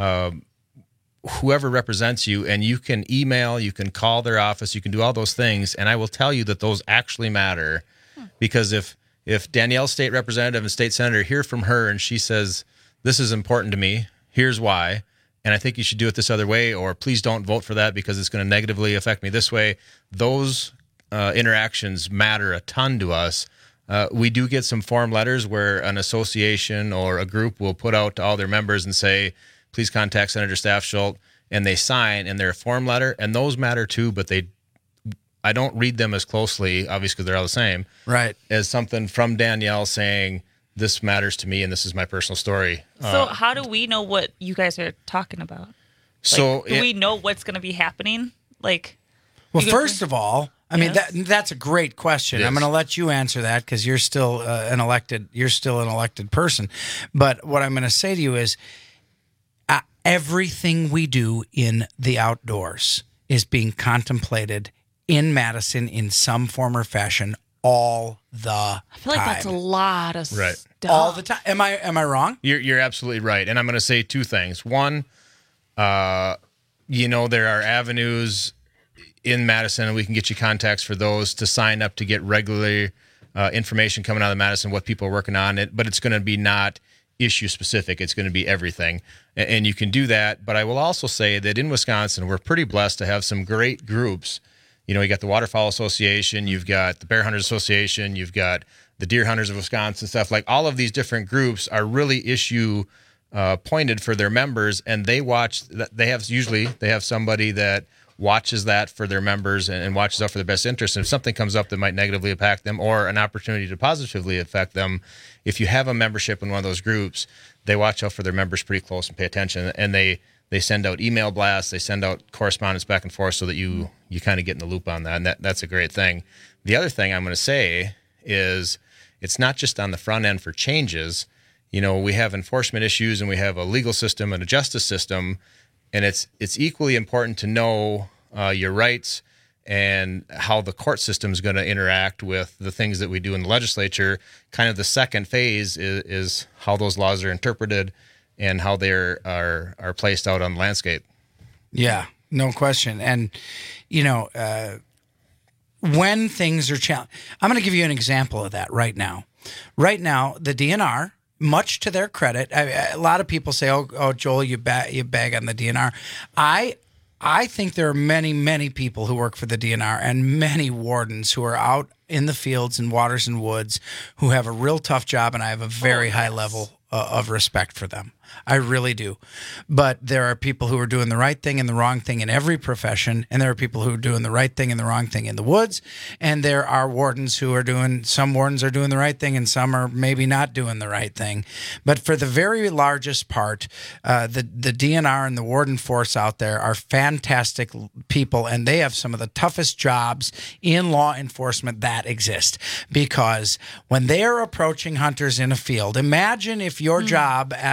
Whoever represents you, and you can email, you can call their office, you can do all those things, and I will tell you that those actually matter, because if Danielle's state representative and state senator hear from her and she says, this is important to me, here's why, and I think you should do it this other way, or please don't vote for that because it's going to negatively affect me this way, those interactions matter a ton to us. We do get some form letters where an association or a group will put out to all their members and say, please contact Senator Staffschulte, and they sign, and they're a form letter, and those matter too, but I don't read them as closely, obviously because they're all the same, right? As something from Danielle saying, this matters to me, and this is my personal story. So how do we know what you guys are talking about? Do we know what's going to be happening? Well, first of all, I mean, that's a great question. I'm going to let you answer that because you're still an elected person. But what I'm going to say to you is, everything we do in the outdoors is being contemplated in Madison in some form or fashion all the time. I feel like that's a lot of stuff. All the time. Am I wrong? You're absolutely right. And I'm going to say two things. One, there are avenues in Madison, and we can get you contacts for those to sign up to get regular information coming out of Madison, what people are working on. But it's going to be not issue specific. It's going to be everything. And you can do that. But I will also say that in Wisconsin, we're pretty blessed to have some great groups. You got the Waterfowl Association, you've got the Bear Hunters Association, you've got the Deer Hunters of Wisconsin, stuff like all of these different groups are really issue pointed for their members, and they have somebody that watches that for their members and watches out for their best interests. And if something comes up that might negatively impact them or an opportunity to positively affect them, if you have a membership in one of those groups, they watch out for their members pretty close and pay attention. And they send out email blasts, they send out correspondence back and forth so that you kind of get in the loop on that. And that's a great thing. The other thing I'm going to say is it's not just on the front end for changes. We have enforcement issues and we have a legal system and a justice system. And it's equally important to know your rights and how the court system is going to interact with the things that we do in the legislature. Kind of the second phase is how those laws are interpreted and how they are placed out on the landscape. Yeah, no question. And, when things are challenged, I'm going to give you an example of that right now. Right now, the DNR, much to their credit, a lot of people say, "Oh, Joel, you bag on the DNR." I think there are many, many people who work for the DNR and many wardens who are out in the fields and waters and woods who have a real tough job, and I have a very high level of respect for them. I really do. But there are people who are doing the right thing and the wrong thing in every profession, and there are people who are doing the right thing and the wrong thing in the woods, and there are wardens who are some wardens are doing the right thing and some are maybe not doing the right thing. But for the very largest part, the DNR and the warden force out there are fantastic people, and they have some of the toughest jobs in law enforcement that exist, because when they are approaching hunters in a field, imagine if your job as a police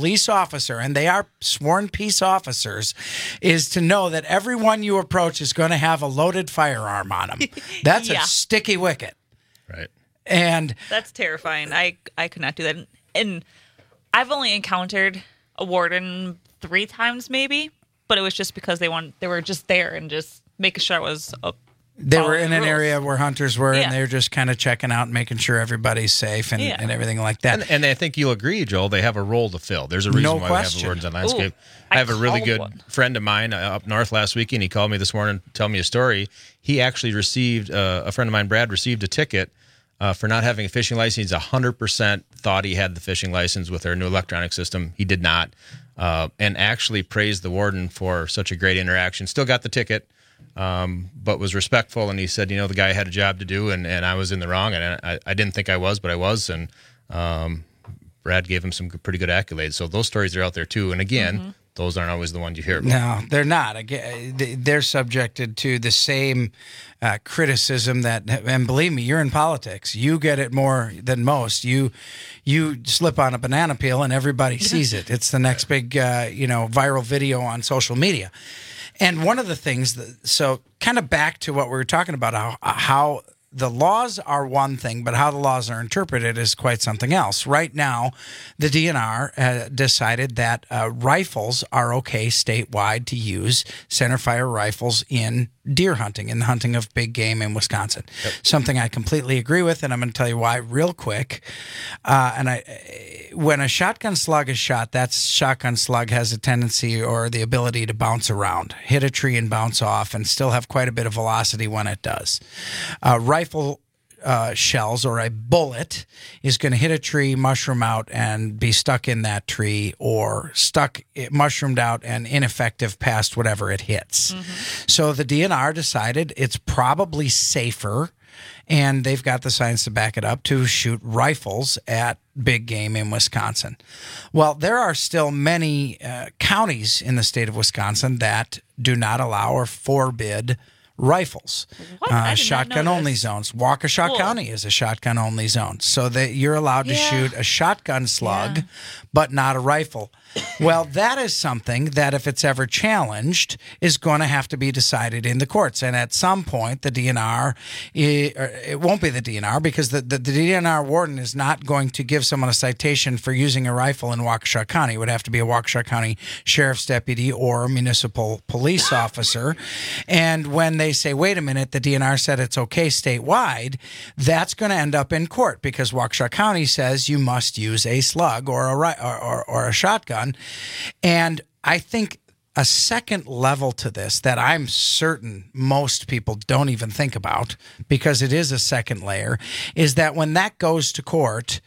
police officer, and they are sworn peace officers, is to know that everyone you approach is going to have a loaded firearm on them. That's a sticky wicket. Right. And that's terrifying. I could not do that. And I've only encountered a warden 3 times maybe, but it was just because they were just there and just making sure I was they were in an area where hunters were, and they were just kind of checking out and making sure everybody's safe and everything like that. And I think you'll agree, Joel, they have a role to fill. There's a reason why we have the wardens on landscape. I have a really good friend of mine up north last week, and he called me this morning to tell me a story. He actually received, a friend of mine, Brad, received a ticket for not having a fishing license. 100% thought he had the fishing license with our new electronic system. He did not, and actually praised the warden for such a great interaction. Still got the ticket, but was respectful. And he said, the guy had a job to do, and I was in the wrong. And I didn't think I was, but I was. And Brad gave him some pretty good accolades. So those stories are out there too. And again, those aren't always the ones you hear about. No, they're not. Again, they're subjected to the same criticism that, and believe me, you're in politics. You get it more than most. You slip on a banana peel and everybody sees it. It's the next big, viral video on social media. And one of the things so kind of back to what we were talking about, how the laws are one thing, but how the laws are interpreted is quite something else. Right now, the DNR decided that rifles are okay statewide to use, centerfire rifles in deer hunting, in the hunting of big game in Wisconsin. Yep. Something I completely agree with, and I'm going to tell you why real quick. When a shotgun slug is shot, that shotgun slug has a tendency or the ability to bounce around, hit a tree and bounce off, and still have quite a bit of velocity when it does. Rifle shells or a bullet is going to hit a tree, mushroom out, and be stuck in that tree, or mushroomed out and ineffective past whatever it hits. So the DNR decided it's probably safer, and they've got the science to back it up, to shoot rifles at big game in Wisconsin. Well, there are still many counties in the state of Wisconsin that do not allow or forbid rifles. Shotgun-only zones. Waukesha County is a shotgun-only zone. So that you're allowed to shoot a shotgun slug, but not a rifle. Well, that is something that, if it's ever challenged, is going to have to be decided in the courts. And at some point, the DNR, it won't be the DNR, because the DNR warden is not going to give someone a citation for using a rifle in Waukesha County. It would have to be a Waukesha County sheriff's deputy or a municipal police officer. And when they say, wait a minute, the DNR said it's okay statewide, that's going to end up in court, because Waukesha County says you must use a slug or a shotgun. And I think a second level to this that I'm certain most people don't even think about, because it is a second layer, is that when that goes to court,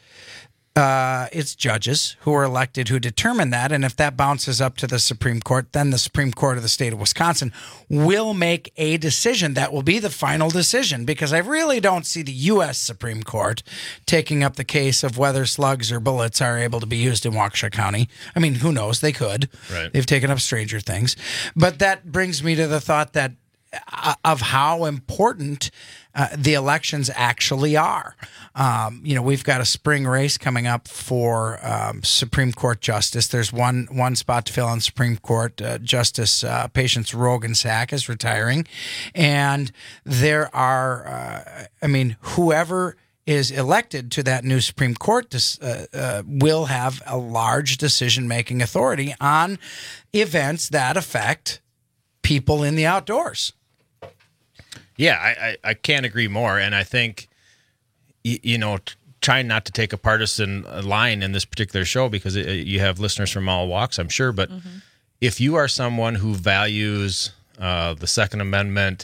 it's judges who are elected who determine that. And if that bounces up to the Supreme Court, then the Supreme Court of the state of Wisconsin will make a decision that will be the final decision, because I really don't see the U.S. Supreme Court taking up the case of whether slugs or bullets are able to be used in Waukesha County. I mean, who knows? They could. Right. They've taken up stranger things. But that brings me to the thought that of how important the elections actually are. We've got a spring race coming up for Supreme Court justice. There's one spot to fill on Supreme Court. Justice Patience Roggensack is retiring, and there are, whoever is elected to that new Supreme Court will have a large decision-making authority on events that affect people in the outdoors. Yeah, I can't agree more. And I think, trying not to take a partisan line in this particular show, because you have listeners from all walks, I'm sure. But if you are someone who values the Second Amendment,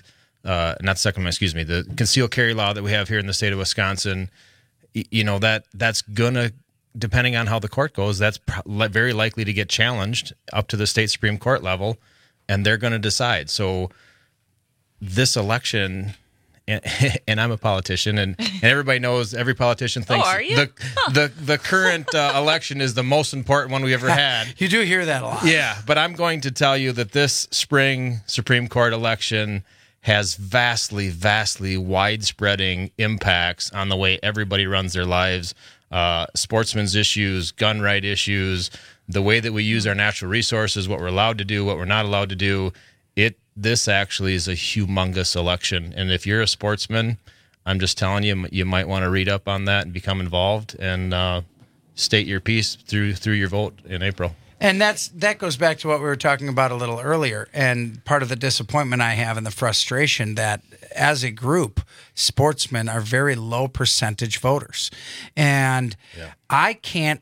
the concealed carry law that we have here in the state of Wisconsin, that's going to, depending on how the court goes, that's very likely to get challenged up to the state Supreme Court level, and they're going to decide. So this election, and I'm a politician, and everybody knows, every politician thinks the current election is the most important one we ever had. You do hear that a lot. Yeah, but I'm going to tell you that this spring Supreme Court election has vastly, vastly widespreading impacts on the way everybody runs their lives, sportsmen's issues, gun right issues, the way that we use our natural resources, what we're allowed to do, what we're not allowed to do, this actually is a humongous election. And if you're a sportsman, I'm just telling you, you might want to read up on that and become involved and state your piece through your vote in April. And that goes back to what we were talking about a little earlier, and part of the disappointment I have and the frustration that as a group, sportsmen are very low percentage voters. And I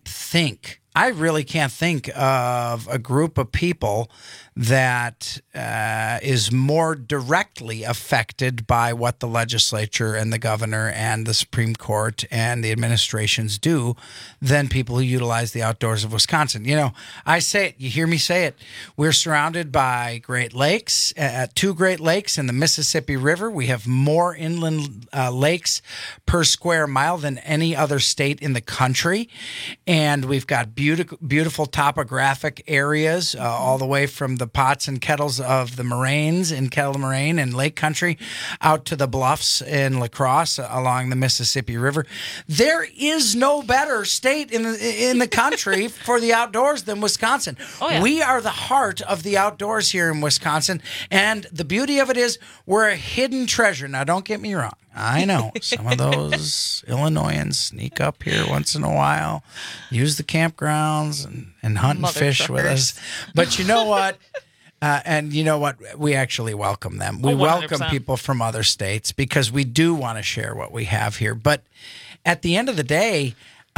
really can't think of a group of people that is more directly affected by what the legislature and the governor and the Supreme Court and the administrations do than people who utilize the outdoors of Wisconsin. You know, I say it, you hear me say it. We're surrounded by Great Lakes, 2 Great Lakes and the Mississippi River. We have more inland lakes per square mile than any other state in the country. And we've got beautiful topographic areas all the way from the pots and kettles of the moraines in Kettle Moraine and Lake Country out to the bluffs in La Crosse along the Mississippi River. There is no better state in the country for the outdoors than Wisconsin. Oh, yeah. We are the heart of the outdoors here in Wisconsin, and the beauty of it is we're a hidden treasure. Now, don't get me wrong. I know some of those Illinoisans sneak up here once in a while, use the campgrounds and hunt and fish with us. But you know what? And you know what? We actually welcome them. We welcome people from other states because we do want to share what we have here. But at the end of the day,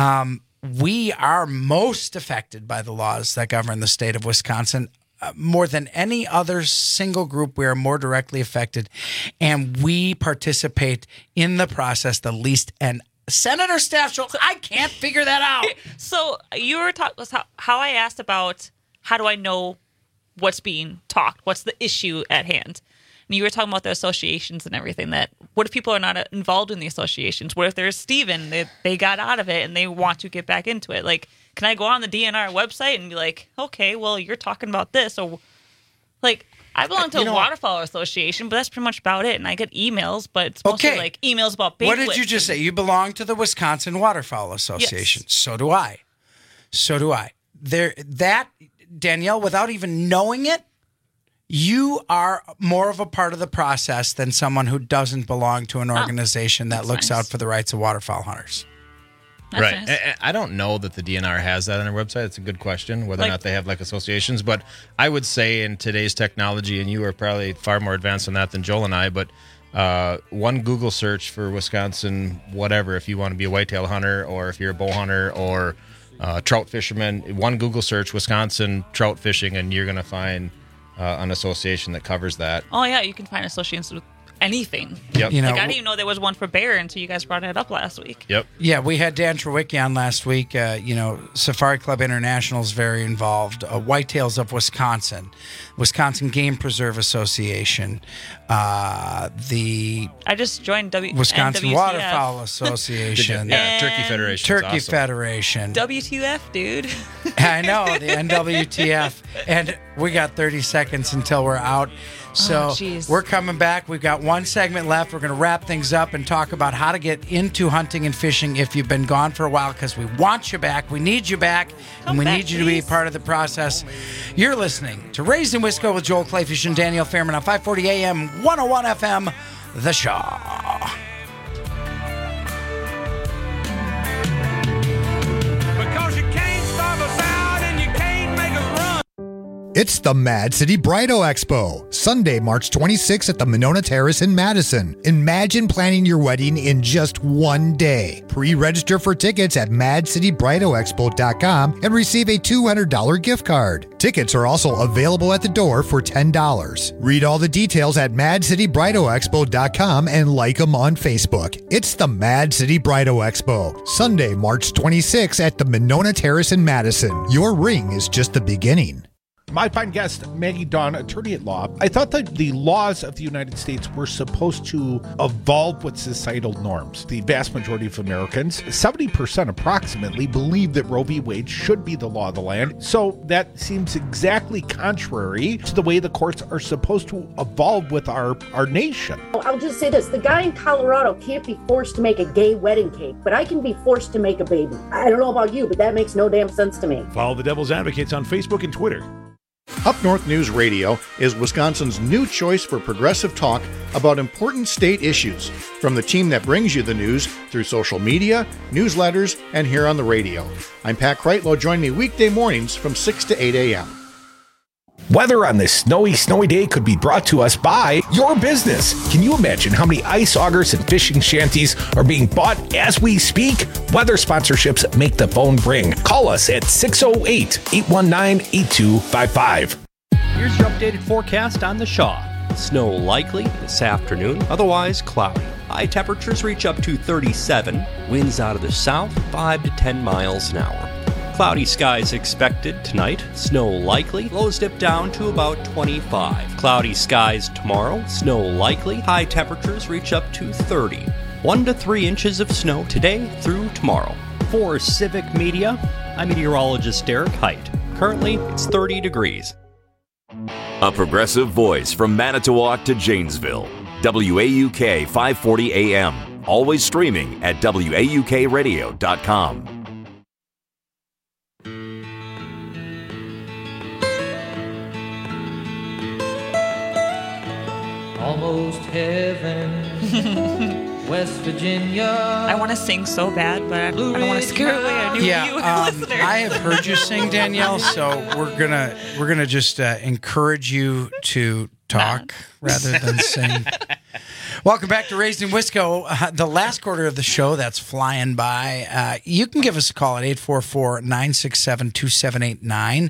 we are most affected by the laws that govern the state of Wisconsin. More than any other single group, we are more directly affected, and we participate in the process the least. And Senator Stafford, I can't figure that out. So you were talking how I asked about how do I know what's being talked, what's the issue at hand. And you were talking about the associations and everything. That what if people are not involved in the associations? What if there's Steven, they got out of it and they want to get back into it? Like, can I go on the DNR website and be like, okay, well, you're talking about this, or like I belong to a waterfowl association, but that's pretty much about it. And I get emails, but it's mostly like emails about big. What did you just say? You belong to the Wisconsin Waterfowl Association. Yes. So do I. That Danielle, without even knowing it, you are more of a part of the process than someone who doesn't belong to an organization that looks out for the rights of waterfowl hunters. Right. Nice. I don't know that the DNR has that on their website. It's a good question, whether or not they have associations. But I would say in today's technology, and you are probably far more advanced on that than Joel and I, but one Google search for Wisconsin, whatever, if you want to be a whitetail hunter or if you're a bow hunter or trout fisherman, one Google search, Wisconsin trout fishing, and you're going to find an association that covers that. Oh, yeah, you can find associations with anything. Yep. I didn't even know there was one for bear until you guys brought it up last week. Yep. Yeah, we had Dan Trewicki on last week. Safari Club International is very involved. Whitetails of Wisconsin, Wisconsin Game Preserve Association, I just joined Wisconsin NWTF. Waterfowl Association. Turkey Federation. Turkey Federation. WTF, dude. I know, the NWTF. And we got 30 seconds until we're out. So we're coming back. We've got one segment left. We're going to wrap things up and talk about how to get into hunting and fishing if you've been gone for a while, because we want you back. We need you back. And we need you to be part of the process. You're listening to Raised in Wisco with Joel Clayfish and Danielle Fairman on 540 AM, 101 FM, The Shaw. Because you can't starve us out and you can't make us run. It's the Mad City Bridal Expo, Sunday, March 26th at the Monona Terrace in Madison. Imagine planning your wedding in just one day. Pre-register for tickets at madcitybridalexpo.com and receive a $200 gift card. Tickets are also available at the door for $10. Read all the details at madcitybridalexpo.com and like them on Facebook. It's the Mad City Bridal Expo, Sunday, March 26th at the Monona Terrace in Madison. Your ring is just the beginning. My fine guest, Maggie Dawn, attorney at law. I thought that the laws of the United States were supposed to evolve with societal norms. The vast majority of Americans, 70% approximately, believe that Roe v. Wade should be the law of the land. So that seems exactly contrary to the way the courts are supposed to evolve with our nation. I'll just say this. The guy in Colorado can't be forced to make a gay wedding cake, but I can be forced to make a baby. I don't know about you, but that makes no damn sense to me. Follow the Devil's Advocates on Facebook and Twitter. Up North News Radio is Wisconsin's new choice for progressive talk about important state issues. From the team that brings you the news through social media, newsletters, and here on the radio. I'm Pat Kreitlow. Join me weekday mornings from 6 to 8 a.m. Weather on this snowy day could be brought to us by your business. Can you imagine how many ice augers and fishing shanties are being bought as we speak? Weather sponsorships make the phone ring. Call us at 608-819-8255. Here's your updated forecast on the Shaw. Snow likely this afternoon, otherwise cloudy. High temperatures reach up to 37. Winds out of the south, 5 to 10 miles an hour. Cloudy skies expected tonight. Snow likely. Lows dip down to about 25. Cloudy skies tomorrow. Snow likely. High temperatures reach up to 30. 1 to 3 inches of snow today through tomorrow. For Civic Media, I'm meteorologist Derek Height. Currently, it's 30 degrees. A progressive voice from Manitowoc to Janesville. WAUK 540 AM. Always streaming at WAUKradio.com. Almost heaven, West Virginia. I want to sing so bad, but I don't want to scare away a new listener. I have heard you sing, Danielle, so we're gonna just encourage you to talk rather than sing. Welcome back to Raised in Wisco, the last quarter of the show that's flying by. You can give us a call at 844-967-2789,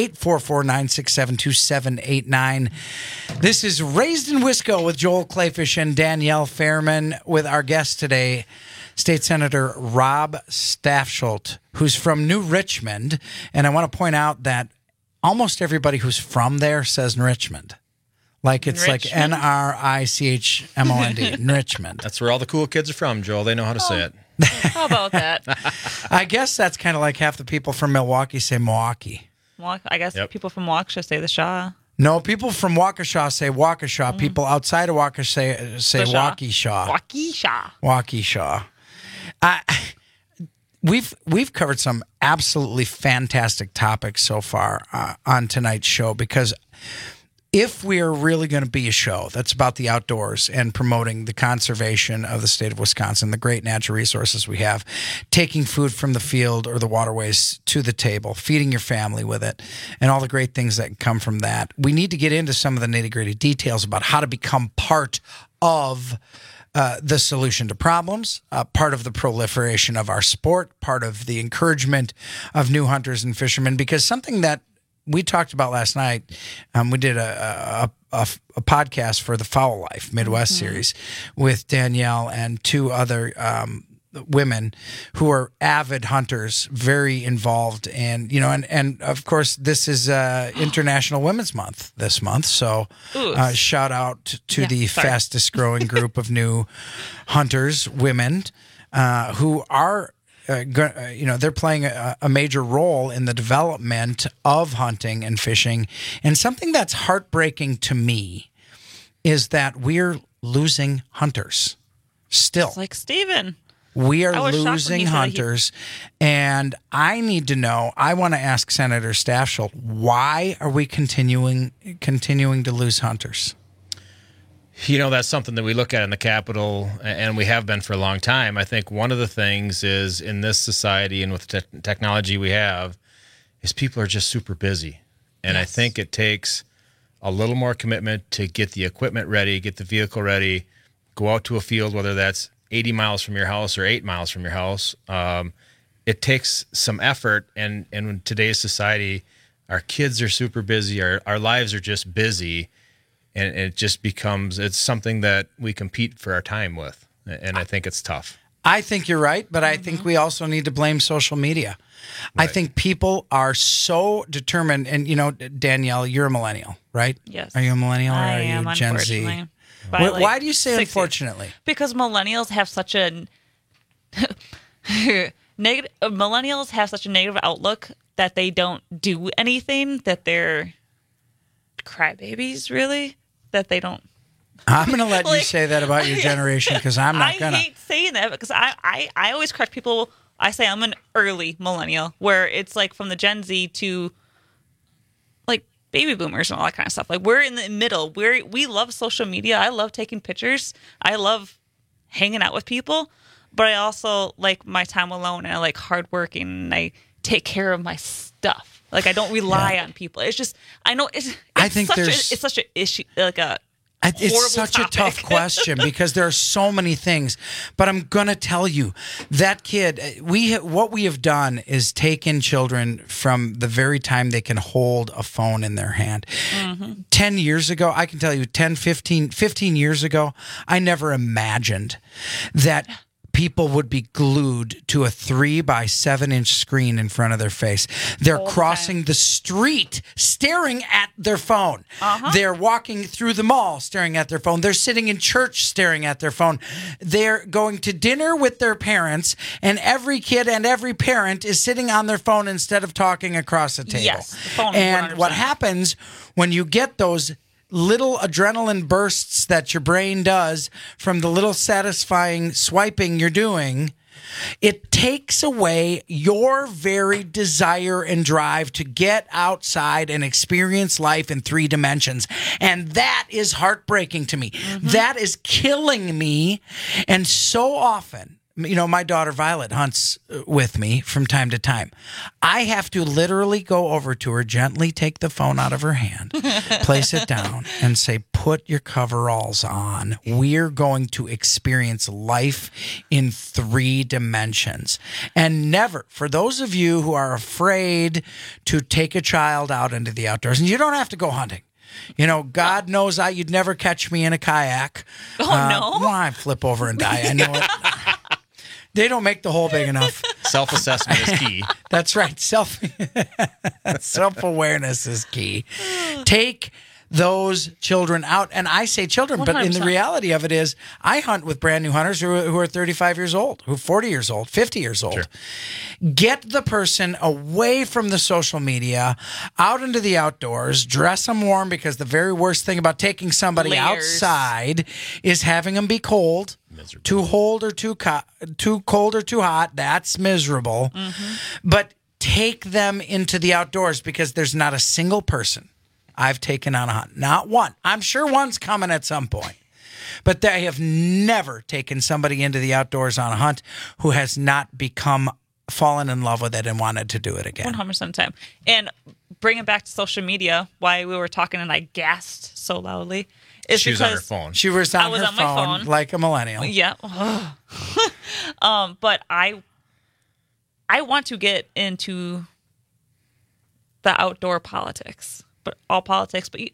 844-967-2789. This is Raised in Wisco with Joel Clayfish and Danielle Fairman, with our guest today, State Senator Rob Staffsholt, who's from New Richmond. And I want to point out that almost everybody who's from there says Richmond. Like it's Richmond? like Nrichmond, Richmond. That's where all the cool kids are from, Joel. They know how to say it. How about that? I guess that's kind of like half the people from Milwaukee say Milwaukee. I guess people from Waukesha say the Shaw. No, people from Waukesha say Waukesha. People outside of Waukesha say Waukesha. Waukesha. We've covered some absolutely fantastic topics so far on tonight's show, because if we are really going to be a show that's about the outdoors and promoting the conservation of the state of Wisconsin, the great natural resources we have, taking food from the field or the waterways to the table, feeding your family with it, and all the great things that come from that, we need to get into some of the nitty-gritty details about how to become part of the solution to problems, part of the proliferation of our sport, part of the encouragement of new hunters and fishermen, because something that we talked about last night, we did a podcast for the Fowl Life Midwest series with Danielle and two other women who are avid hunters, very involved, and and of course this is International Women's Month this month, so shout out to the fastest growing group of new hunters, women, who are. They're playing a major role in the development of hunting and fishing. And something that's heartbreaking to me is that we're losing hunters still. It's like Steven. We are losing hunters. And I need to know, I want to ask Senator Staffsholt, why are we continuing to lose hunters? That's something that we look at in the Capitol, and we have been for a long time. I think one of the things is in this society and with the technology we have is people are just super busy. And I think it takes a little more commitment to get the equipment ready, get the vehicle ready, go out to a field, whether that's 80 miles from your house or 8 miles from your house. It takes some effort, and in today's society, our kids are super busy, our lives are just busy. And it just becomes, it's something that we compete for our time with. And I think it's tough. I think you're right, but I think we also need to blame social media. I think people are so determined, and Danielle, you're a millennial, right? Yes. Are you a millennial or I are am, you Gen Z? unfortunately. By, like, Why do you say 60. unfortunately? Because millennials have such a negative. Millennials have such a negative outlook that they don't do anything. That they're crybabies, really. That they don't. I'm going to let you say that about your generation because I'm not going to. I hate saying that because I always correct people. I say I'm an early millennial, where it's like from the Gen Z to like baby boomers and all that kind of stuff. Like we're in the middle. We love social media. I love taking pictures. I love hanging out with people, but I also like my time alone, and I like hardworking, and I take care of my stuff. Like I don't rely on people. It's just I know it's such an issue, like a. It's such a tough question because there are so many things. But I'm going to tell you, that kid, what we have done is taken children from the very time they can hold a phone in their hand. 10 years ago, I can tell you, 15 years ago, I never imagined that people would be glued to a 3-by-7-inch screen in front of their face. They're crossing the street staring at their phone. They're walking through the mall staring at their phone. They're sitting in church staring at their phone. They're going to dinner with their parents, and every kid and every parent is sitting on their phone instead of talking across a table. Yes, the phone. And 100%. what happens when you get those little adrenaline bursts that your brain does from the little satisfying swiping you're doing, it takes away your very desire and drive to get outside and experience life in 3 dimensions. And that is heartbreaking to me. That is killing me. And so often, my daughter Violet hunts with me from time to time. I have to literally go over to her, gently take the phone out of her hand, place it down, and say, put your coveralls on. We're going to experience life in 3 dimensions. And never, for those of you who are afraid to take a child out into the outdoors, and you don't have to go hunting. God knows you'd never catch me in a kayak. No. Well, I flip over and die. I know it. They don't make the hole big enough. Self-assessment is key. That's right. Self-awareness is key. Take those children out. And I say children, 100%. But in the reality of it is I hunt with brand new hunters who are 35 years old, who are 40 years old, 50 years old. Sure. Get the person away from the social media, out into the outdoors, dress them warm, because the very worst thing about taking somebody outside is having them be cold. Miserable. Too cold or too cold or too hot. That's miserable. But take them into the outdoors, because there's not a single person I've taken on a hunt. Not one. I'm sure one's coming at some point. But I have never taken somebody into the outdoors on a hunt who has not fallen in love with it and wanted to do it again. 100% of the time. And bring it back to social media, why we were talking and I gasped so loudly. She was on her phone. She was on her phone like a millennial. Yeah. But I want to get into the outdoor politics, but all politics. But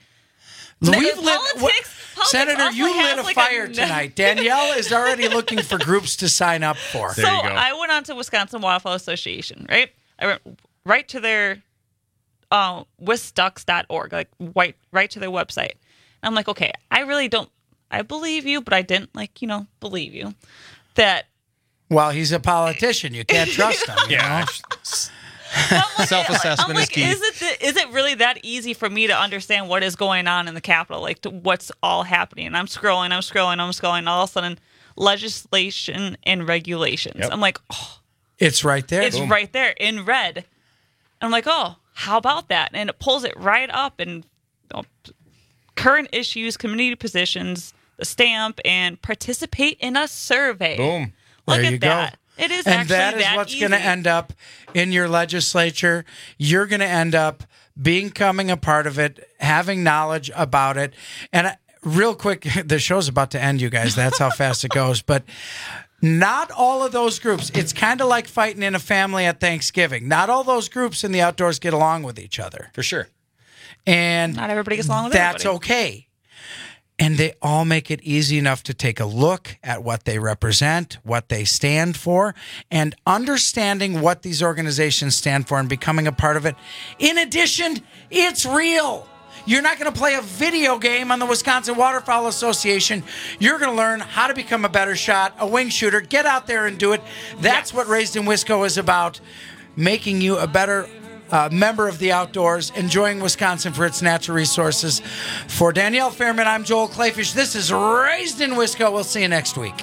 Senator, you lit a fire tonight. Danielle is already looking for groups to sign up for. So I went on to Wisconsin Wildfowl Association, right? I went right to their wisducks.org, right to their website. I'm like, okay, I believe you, but I didn't believe you. Well, he's a politician. You can't trust him. Yeah. Self-assessment is key. Is it really that easy for me to understand what is going on in the Capitol? Like, what's all happening? And I'm scrolling. All of a sudden, legislation and regulations. Yep. I'm like, oh. It's right there. It's right there in red. And I'm like, oh, how about that? And it pulls it right up and current issues, community positions, the stamp, and participate in a survey. Boom. Look there at you that. go. It is and actually that is what's easy. going to end up in your legislature. You're going to end up becoming a part of it, having knowledge about it. And real quick, the show's about to end, you guys. That's how fast it goes. But not all of those groups. It's kind of like fighting in a family at Thanksgiving. Not all those groups in the outdoors get along with each other. For sure. And not everybody gets along with that's everybody. Okay. And they all make it easy enough to take a look at what they represent, what they stand for, and understanding what these organizations stand for and becoming a part of it. In addition, it's real. You're not going to play a video game on the Wisconsin Waterfowl Association. You're going to learn how to become a better shot, a wing shooter. Get out there and do it. That's what Raised in Wisco is about, making you a better member of the outdoors, enjoying Wisconsin for its natural resources. For Danielle Fairman, I'm Joel Clayfish. This is Raised in Wisco. We'll see you next week.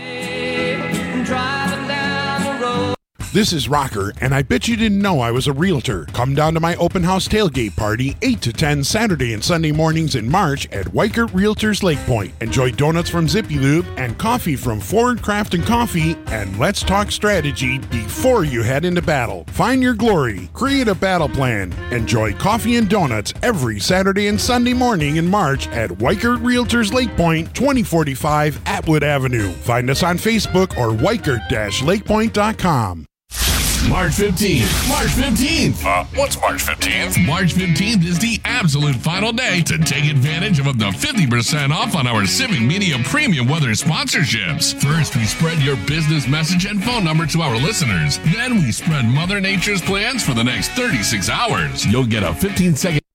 This is Rocker, and I bet you didn't know I was a realtor. Come down to my open house tailgate party, 8 to 10 Saturday and Sunday mornings in March at Weichert Realtors Lake Point. Enjoy donuts from Zippy Lube and coffee from Forward Craft and Coffee, and let's talk strategy before you head into battle. Find your glory, create a battle plan. Enjoy coffee and donuts every Saturday and Sunday morning in March at Weichert Realtors Lake Point, 2045 Atwood Avenue. Find us on Facebook or weichert-lakepoint.com. March 15th. March 15th. What's March 15th? March 15th is the absolute final day to take advantage of up to 50% off on our Civic Media Premium Weather sponsorships. First, we spread your business message and phone number to our listeners. Then we spread Mother Nature's plans for the next 36 hours. You'll get a 15-second